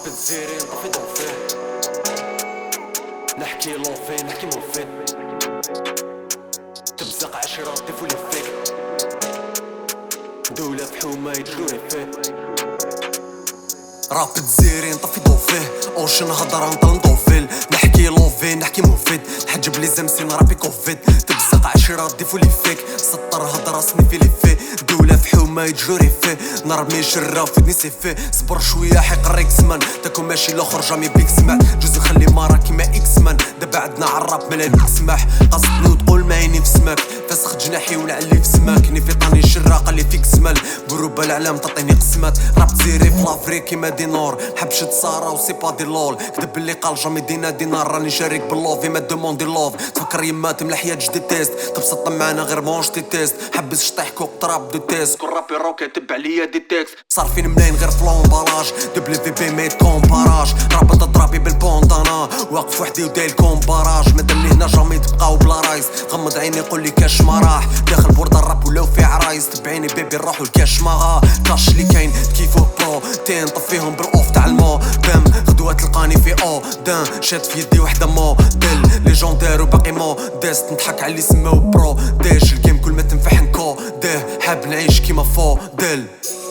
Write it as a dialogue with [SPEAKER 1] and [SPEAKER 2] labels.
[SPEAKER 1] راب الزيرين طفي ضوفيه، نحكي لوفي نحكي موفي، تبزق عشرة طيفو لي فيك، دولة في حومة يجروني فيه.
[SPEAKER 2] راب الزيرين طفي ضوفيه، اوشن هضرة نطل نضوفيل، نحكي لوفي نحكي مفيد، نحجب لي زمسين رابي كوفيد، تبزق عشرة ضيفو لي فيك، سطر هضرة سنيفي لي فيه، دولة في حومة يجروني فيه، نرمي جرة فدني سيفيه، صبر شوية حيق الريك زمان، تاكو ماشي لاخر جامي بيك سمع، جوز نخلي مارا كيما اكس مان، دابا عندنا عالراب ملان سماح، قصدني وتقول ما عيني في سماك، فاسخ جناحي ونعلي في سماك، ني في طاني جرة قالي فيك زمال، بروبا العلام تعطيني قسمات، راب زيري في لافري كيما دينار، محبش تصارا وسي با دي لول، كذب اللي قال جامي دينا دينار، راني شاريك باللوفي ما دوموندي لوف، تفكر يمات ملح يا جدي تيست، تبسط معانا غير مونش تي تيست، حبس شطيح كوك طراب دو تيست، كل رابي رو كاتب عليا دي تيكست، صارفين منين غير فلومبالاج، دبل في بي ميت كومباراج، رابط ضرابي بالبوندانا، واقف وحدي وداير كومباراج، مادام لهنا جامي تبقاو بلا رايس، غمض عيني قولي كاش ما راح، داخل بورد الراب ولو في عرايس، تبعيني بيبي نروحو الكاش ماغا، كاش اللي كاين كيفو برو، تين طفيهم بالاوف تاع المو، دم غدوة تلقاني في او دان، شاد في يدي وحدة مو دل، ليجوندير وباقي مو ديست، نضحك على اللي سماو برو، ديش الجيم كل ما تنفح نكو، ديه حاب نعيش كيما فو دل.